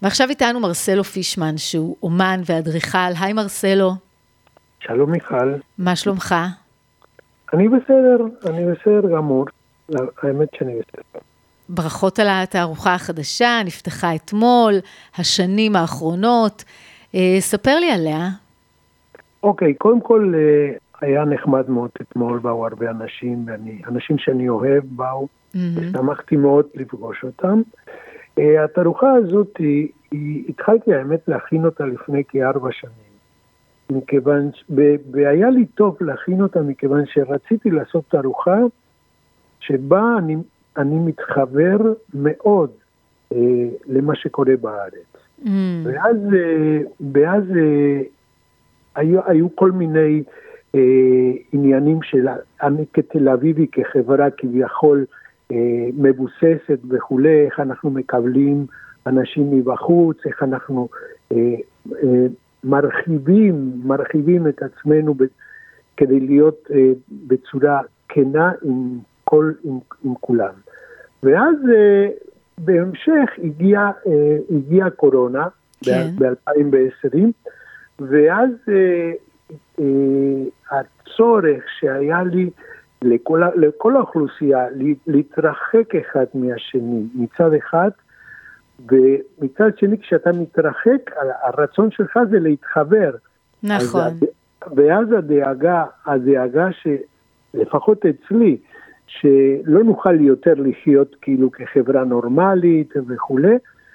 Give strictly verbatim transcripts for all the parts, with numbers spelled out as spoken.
ועכשיו איתנו מרסלו פישמן, שהוא אומן ואדריכל. היי מרסלו. שלום מיכל. מה שלומך? אני בסדר, אני בסדר גמור. האמת שאני בסדר. ברכות על התערוכה החדשה, נפתחה אתמול, השנים האחרונות. אה, ספר לי עליה. אוקיי, קודם כל אה, היה נחמד מאוד אתמול, באו הרבה אנשים, ואני, אנשים שאני אוהב באו, mm-hmm. ושמחתי מאוד לפגוש אותם. אה, התערוכה הזאת, היא, היא, התחלתי האמת להכין אותה לפני כארבע שנים. מכיוון, והיה לי טוב להכין אותה, מכיוון שרציתי לעשות תערוכה, שבה אני, אני מתחבר מאוד אה, למה שקורה בארץ. Mm. ואז, אה, ואז אה, היו, היו כל מיני אה, עניינים של, אני כתל אביבי, כחברה כביכול אה, מבוססת וכולי, איך אנחנו מקבלים אנשים מבחוץ, איך אנחנו אה, אה, מרחיבים, מרחיבים את עצמנו ב, כדי להיות אה, בצורה כנה עם כל, עם, עם כולם. ואז אה, בהמשך הגיע, אה, הגיע קורונה, כן. ב-אלפיים ועשרים, ואז אה, אה, הצורך שהיה לי לכל, לכל האוכלוסייה להתרחק אחד מהשני, מצד אחד, ומצד שני כשאתה מתרחק, הרצון שלך זה להתחבר. נכון. אז, ואז הדאגה, הדאגה שלפחות אצלי, שלא נוכל יותר לחיות כאילו כחברה נורמלית וכולי,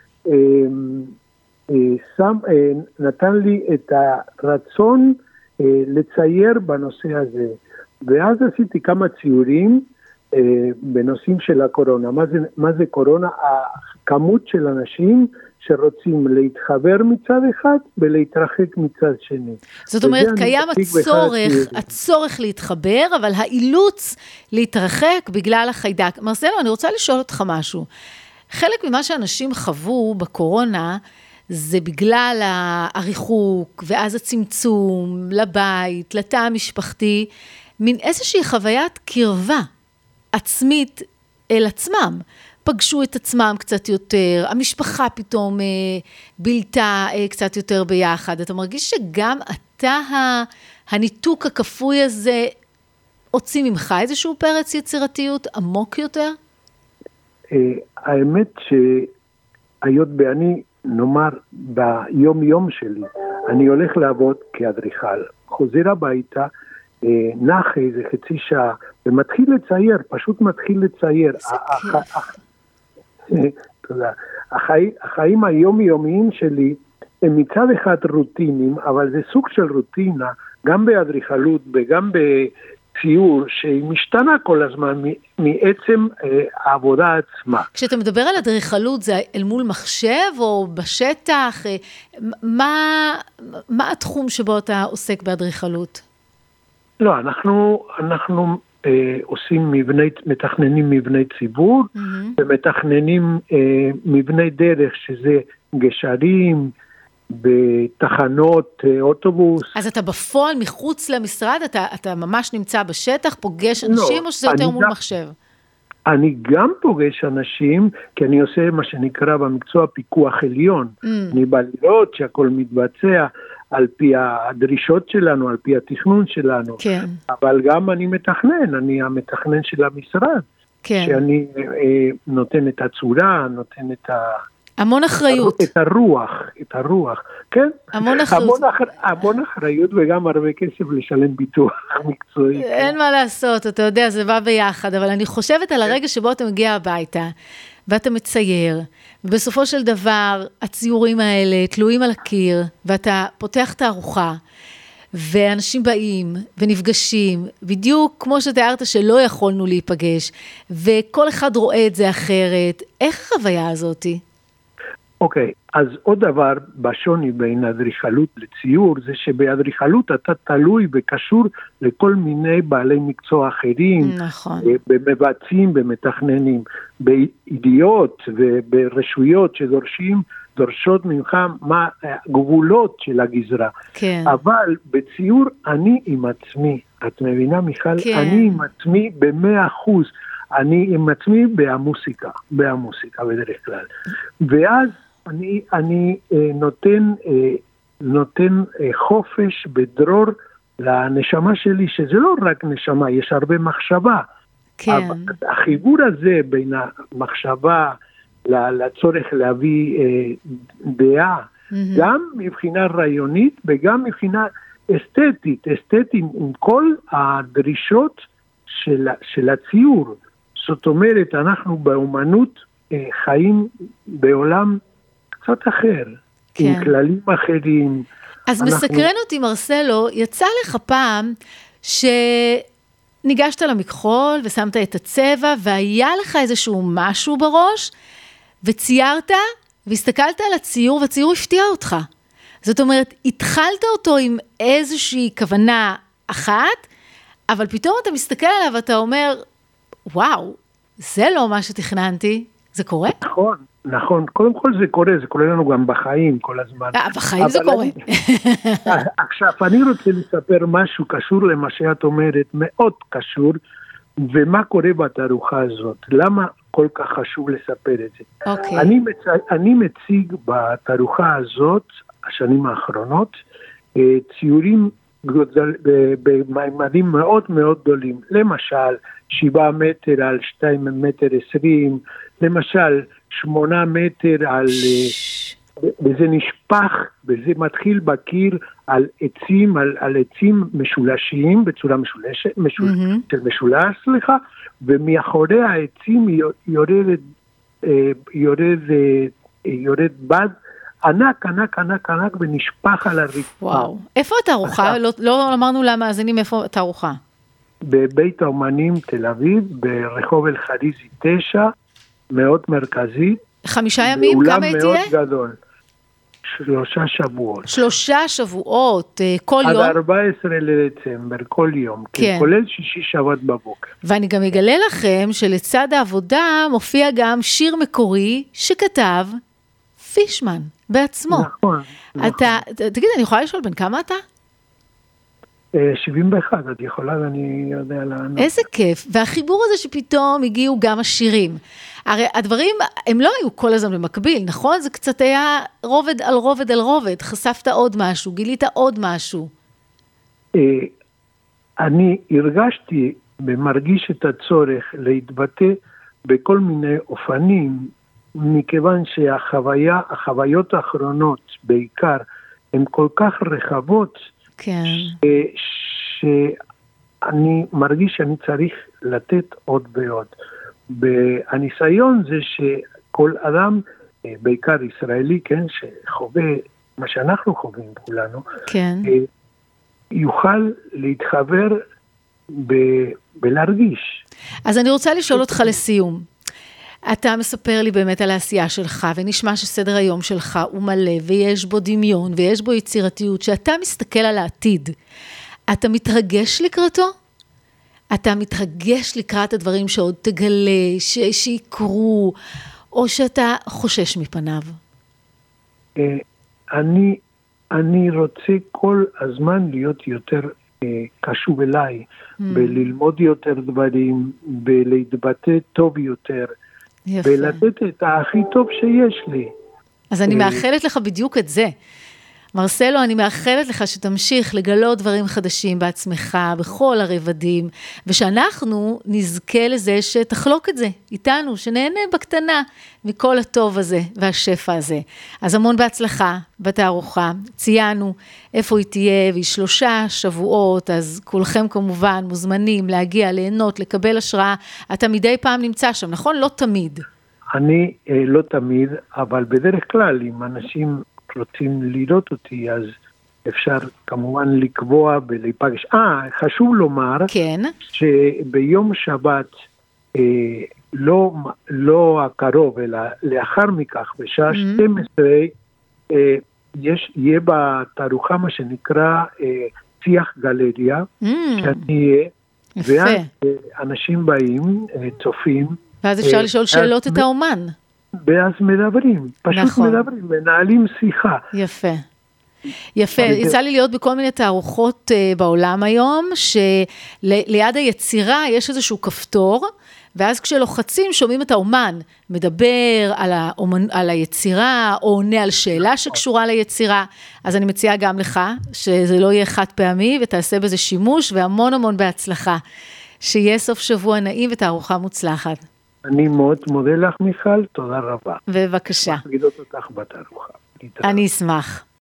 שם, נתן לי את הרצון לצייר בנושא הזה. ואז עשיתי כמה ציורים בנושאים של הקורונה. מה זה, מה זה קורונה? הכמות של אנשים שרוצים להתחבר מצד אחד ולהתרחק מצד שני. זאת אומרת, קיים הצורך, הצורך להתחבר, אבל האילוץ להתרחק בגלל החיידק. מרסלו, אני רוצה לשאול אותך משהו. חלק ממה שאנשים חוו בקורונה, זה בגלל הריחוק, ואז הצמצום לבית, לתא המשפחתי, מין איזושהי חוויית קרבה עצמית אל עצמם. פגשו את עצמם קצת יותר, המשפחה פתאום אה, בלתה אה, קצת יותר ביחד. אתה מרגיש שגם אתה הניתוק הכפוי הזה הוציא ממך איזשהו פרץ יצירתיות עמוק יותר? האמת שהיות ואני נאמר ביום יום שלי, אני הולך לעבוד כאדריכל, חוזר הביתה, נח איזה חצי שעה, ומתחיל לצייר, פשוט מתחיל לצייר. תודה. החיים היומיומיים שלי הם מצד אחד רוטינים, אבל זה סוג של רוטינה, גם באדריכלות וגם בציור, שהיא משתנה כל הזמן מעצם העבודה עצמה. כשאתה מדבר על אדריכלות, זה אל מול מחשב או בשטח? מה, מה התחום שבו אתה עוסק באדריכלות? לא, אנחנו, אנחנו אה, עושים מבני, מתכננים מבני ציבור, mm-hmm. ומתכננים אה, מבני דרך, שזה גשרים, בתחנות אה, אוטובוס. אז אתה בפועל מחוץ למשרד, אתה, אתה ממש נמצא בשטח, פוגש אנשים, לא, או שזה יותר מול גם, מחשב? אני גם פוגש אנשים, כי אני עושה מה שנקרא במקצוע פיקוח עליון. Mm. אני בא לראות שהכל מתבצע, על פי הדרישות שלנו, על פי התכנון שלנו. כן. אבל גם אני מתכנן, אני המתכנן של המשרד. כן. שאני אה, נותן את הצורה, נותן את ה... המון אחריות. את הרוח, את הרוח. כן? המון אחריות. המון, אח... המון אחריות וגם הרבה כסף לשלם ביטוח מקצועי. אין כן. מה לעשות, אתה יודע, זה בא ביחד, אבל אני חושבת על הרגע שבו אתה מגיע הביתה, ואתה מצייר, ובסופו של דבר, הציורים האלה תלויים על הקיר, ואתה פותח את הארוחה, ואנשים באים ונפגשים, בדיוק כמו שתיארת שלא יכולנו להיפגש, וכל אחד רואה את זה אחרת. איך החוויה הזאת? אוקיי, אז עוד דבר בשוני בין אדריכלות לציור, זה שבאדריכלות אתה תלוי וקשור לכל מיני בעלי מקצוע אחרים, נכון. במבצעים, במתכננים, בידיעות וברשויות שדורשים, דורשות ממך מה הגבולות של הגזרה. כן. אבל בציור אני עם עצמי, את מבינה מיכל? כן. אני עם עצמי במאה אחוז, אני עם עצמי בהמוסיקה, בהמוסיקה בדרך כלל. ואז אני, אני אה, נותן, אה, נותן אה, חופש בדרור לנשמה שלי, שזה לא רק נשמה, יש הרבה מחשבה. כן. החיבור הזה בין המחשבה לצורך להביא אה, דעה, mm-hmm. גם מבחינה רעיונית וגם מבחינה אסתטית, אסתטית עם כל הדרישות של, של הציור. זאת אומרת, אנחנו באומנות אה, חיים בעולם קצת אחר, כן. עם כללים אחרים. אז אנחנו... מסקרן אותי מרסלו, יצא לך פעם שניגשת למכחול ושמת את הצבע, והיה לך איזשהו משהו בראש, וציירת, והסתכלת על הציור, והציור הפתיע אותך. זאת אומרת, התחלת אותו עם איזושהי כוונה אחת, אבל פתאום אתה מסתכל עליו ואתה אומר, וואו, זה לא מה שתכננתי, זה קורה? נכון, נכון, קודם כל זה קורה, זה קורה לנו גם בחיים כל הזמן. אה, בחיים זה קורה. עכשיו, אני רוצה לספר משהו קשור למה שאת אומרת, מאוד קשור, ומה קורה בתערוכה הזאת, למה כל כך חשוב לספר את זה. אוקיי. אני, מצ... אני מציג בתערוכה הזאת, השנים האחרונות, ציורים בממדים מאוד מאוד גדולים, למשל שבעה מטר על שתיים מטר עשרים, למשל שמונה מטר על, וזה נשפך, וזה מתחיל בקיר על עצים, על, על עצים משולשיים, בצורה משולשת, משול, mm-hmm. של משולש, סליחה, ומאחורי העצים יורד, יורד, יורד בד, ענק, ענק, ענק, ענק, ונשפך על הרצפה. וואו. איפה התערוכה? לא, לא אמרנו למאזינים איפה התערוכה. בבית האומנים תל אביב, ברחוב אל-חריזי תשע, מאוד מרכזי. חמישה ימים? כמה היא תהיה? מאוד גדול. שלושה שבועות. שלושה שבועות, כל יום? עד ארבעה עשר לדצמבר, כל יום. כן. כולל שישי שבת בבוקר. ואני גם אגלה לכם שלצד העבודה מופיע גם שיר מקורי שכתב פישמן בעצמו. נכון. אתה, תגיד, אני יכולה לשאול בין כמה אתה? שבעים ואחת, את יכולה ואני יודע לענות. איזה כיף, והחיבור הזה שפתאום הגיעו גם השירים. הרי הדברים, הם לא היו כל הזמן במקביל, נכון? זה קצת היה רובד על רובד על רובד, חשפת עוד משהו, גילית עוד משהו. אני הרגשתי ומרגיש את הצורך להתבטא בכל מיני אופנים, מכיוון שהחוויה, החוויות האחרונות בעיקר, הן כל כך רחבות, כן. ש, שאני מרגיש שאני צריך לתת עוד ועוד. והניסיון זה שכל אדם, בעיקר ישראלי, כן, שחווה מה שאנחנו חווים כולנו, כן. יוכל להתחבר ב, בלהרגיש. אז אני רוצה לשאול אותך לסיום. אתה מספר לי באמת על העשייה שלך, ונשמע שסדר היום שלך הוא מלא, ויש בו דמיון, ויש בו יצירתיות, שאתה מסתכל על העתיד. אתה מתרגש לקראתו? אתה מתרגש לקראת הדברים שעוד תגלה, ש- שיקרו, או שאתה חושש מפניו? אני, אני רוצה כל הזמן להיות יותר קשוב אליי, בללמוד יותר דברים, בלהתבטא טוב יותר, יפה. ולתת את הכי טוב שיש לי. אז אני מאחלת לך בדיוק את זה. מרסלו, אני מאחלת לך שתמשיך לגלות דברים חדשים בעצמך, בכל הרבדים, ושאנחנו נזכה לזה שתחלוק את זה איתנו, שנהנה בקטנה מכל הטוב הזה והשפע הזה. אז המון בהצלחה בתערוכה, ציינו איפה היא תהיה, והיא שלושה שבועות, אז כולכם כמובן מוזמנים להגיע, ליהנות, לקבל השראה. אתה מדי פעם נמצא שם, נכון? לא תמיד. אני אה, לא תמיד, אבל בדרך כלל, אם אנשים רוצים לראות אותי, אז אפשר כמובן לקבוע ולהיפגש. אה, חשוב לומר, כן. שביום שבת, אה, לא, לא הקרוב, אלא לאחר מכך, בשעה mm-hmm. שתים עשרה, אה, יש, יהיה בתערוכה מה שנקרא אה, שיח גלריה, mm-hmm. שאני אהיה, ואז אה, אנשים באים, אה, צופים. ואז אפשר אה, לשאול שאלות את האומן. ואז מדברים, פשוט נכון. מדברים, מנהלים שיחה. יפה. יפה, יצא לי להיות בכל מיני תערוכות uh, בעולם היום, שליד היצירה יש איזשהו כפתור, ואז כשלוחצים שומעים את האומן מדבר על, האומן, על היצירה, או עונה על שאלה שקשורה ליצירה, אז אני מציעה גם לך, שזה לא יהיה חד פעמי, ותעשה בזה שימוש, והמון המון בהצלחה. שיהיה סוף שבוע נעים ותערוכה מוצלחת. אני מאוד מודה לך, מיכל, תודה רבה. בבקשה. אני אגיד אותך בתערוכה. אני אשמח.